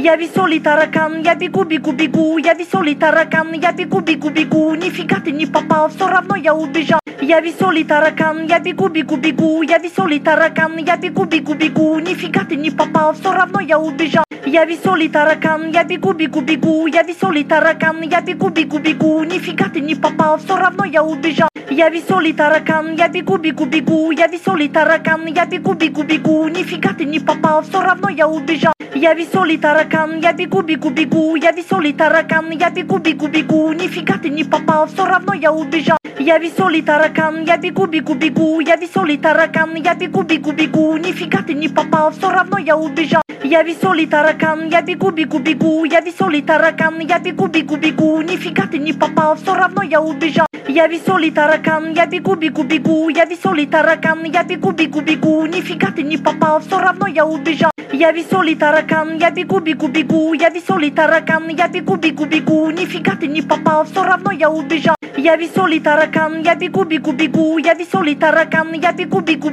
Я веселый таракан, я бегу, я веселый таракан, я бегу, нифига ты не попал, все равно я убежал. Я веселый таракан, я бегу, я веселый таракан, я бегу, нифига ты не попал, все равно я убежал. Я веселый таракан, я бегу, я веселый таракан, я бегу, нифига ты не попал, все равно я убежал. Я веселый таракан, я бегу, я веселый таракан, я бегу, нифига ты не попал, все равно я убежал. Я веселый таракан, я бегу, я веселый таракан, я бегу, нифига ты не попал, все равно я убежал. Я веселый таракан, я бегу, я веселый таракан, я бегу, нифига ты не попал, все равно я убежал. Я веселый таракан, я бегу, я веселый таракан, я бегу, нифига ты не попал, все равно я убежал. Я веселый таракан, я бегу, я веселый таракан, я бегу, нифига ты не попал, все равно я убежал. Я веселый таракан, я бегу, я веселый таракан, я бегу, нифига ты не попал, все равно я убежал. Я веселый таракан, я бегу, я веселый таракан, я бегу,